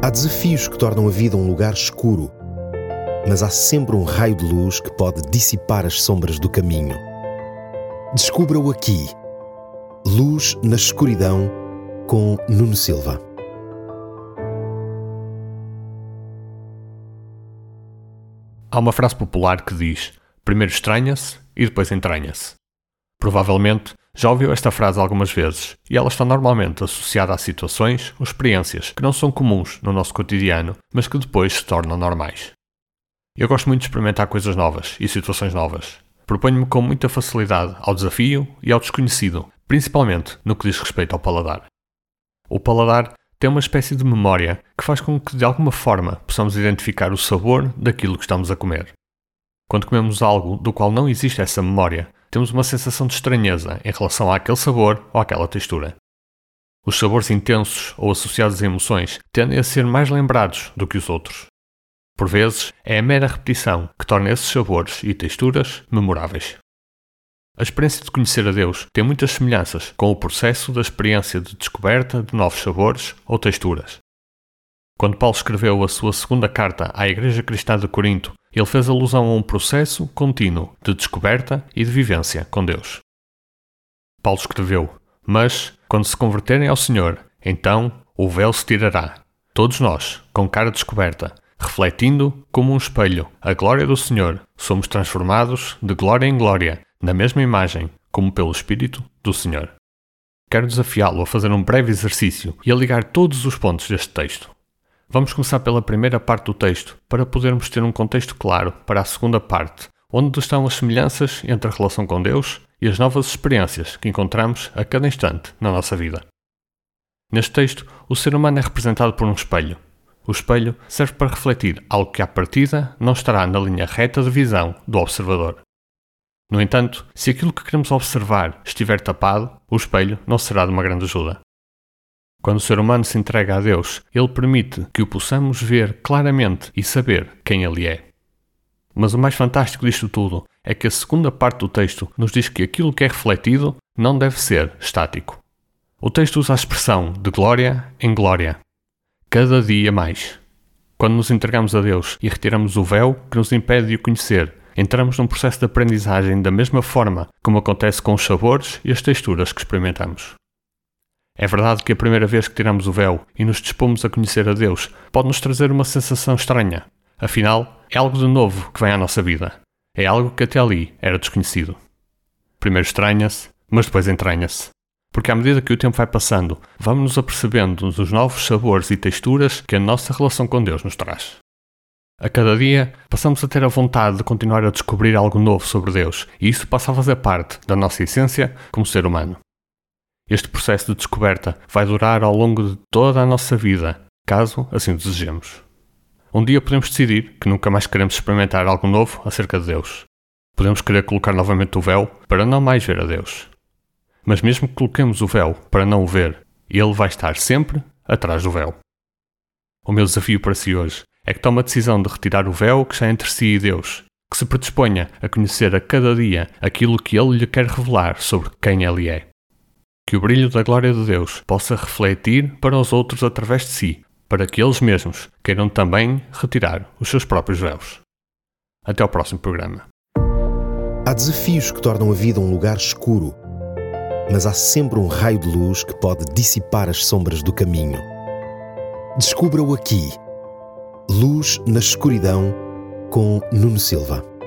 Há desafios que tornam a vida um lugar escuro, mas há sempre um raio de luz que pode dissipar as sombras do caminho. Descubra-o aqui. Luz na Escuridão, com Nuno Silva. Há uma frase popular que diz: primeiro estranha-se e depois entranha-se. Provavelmente já ouviu esta frase algumas vezes e ela está normalmente associada a situações ou experiências que não são comuns no nosso cotidiano, mas que depois se tornam normais. Eu gosto muito de experimentar coisas novas e situações novas. Proponho-me com muita facilidade ao desafio e ao desconhecido, principalmente no que diz respeito ao paladar. O paladar tem uma espécie de memória que faz com que de alguma forma possamos identificar o sabor daquilo que estamos a comer. Quando comemos algo do qual não existe essa memória, temos uma sensação de estranheza em relação àquele sabor ou àquela textura. Os sabores intensos ou associados a emoções tendem a ser mais lembrados do que os outros. Por vezes, é a mera repetição que torna esses sabores e texturas memoráveis. A experiência de conhecer a Deus tem muitas semelhanças com o processo da experiência de descoberta de novos sabores ou texturas. Quando Paulo escreveu a sua segunda carta à Igreja Cristã de Corinto, ele fez alusão a um processo contínuo de descoberta e de vivência com Deus. Paulo escreveu: mas, quando se converterem ao Senhor, então o véu se tirará. Todos nós, com cara descoberta, refletindo como um espelho a glória do Senhor, somos transformados de glória em glória, na mesma imagem, como pelo Espírito do Senhor. Quero desafiá-lo a fazer um breve exercício e a ligar todos os pontos deste texto. Vamos começar pela primeira parte do texto, para podermos ter um contexto claro para a segunda parte, onde estão as semelhanças entre a relação com Deus e as novas experiências que encontramos a cada instante na nossa vida. Neste texto, o ser humano é representado por um espelho. O espelho serve para refletir algo que à partida não estará na linha reta de visão do observador. No entanto, se aquilo que queremos observar estiver tapado, o espelho não será de uma grande ajuda. Quando o ser humano se entrega a Deus, Ele permite que o possamos ver claramente e saber quem Ele é. Mas o mais fantástico disto tudo é que a segunda parte do texto nos diz que aquilo que é refletido não deve ser estático. O texto usa a expressão de glória em glória. Cada dia mais. Quando nos entregamos a Deus e retiramos o véu que nos impede de o conhecer, entramos num processo de aprendizagem da mesma forma como acontece com os sabores e as texturas que experimentamos. É verdade que a primeira vez que tiramos o véu e nos dispomos a conhecer a Deus pode nos trazer uma sensação estranha. Afinal, é algo de novo que vem à nossa vida. É algo que até ali era desconhecido. Primeiro estranha-se, mas depois entranha-se. Porque à medida que o tempo vai passando, vamos nos apercebendo dos novos sabores e texturas que a nossa relação com Deus nos traz. A cada dia, passamos a ter a vontade de continuar a descobrir algo novo sobre Deus, e isso passa a fazer parte da nossa essência como ser humano. Este processo de descoberta vai durar ao longo de toda a nossa vida, caso assim o desejemos. Um dia podemos decidir que nunca mais queremos experimentar algo novo acerca de Deus. Podemos querer colocar novamente o véu para não mais ver a Deus. Mas mesmo que coloquemos o véu para não o ver, Ele vai estar sempre atrás do véu. O meu desafio para si hoje é que tome a decisão de retirar o véu que está entre si e Deus, que se predisponha a conhecer a cada dia aquilo que Ele lhe quer revelar sobre quem Ele é. Que o brilho da glória de Deus possa refletir para os outros através de si, para que eles mesmos queiram também retirar os seus próprios véus. Até ao próximo programa. Há desafios que tornam a vida um lugar escuro, mas há sempre um raio de luz que pode dissipar as sombras do caminho. Descubra-o aqui. Luz na Escuridão, com Nuno Silva.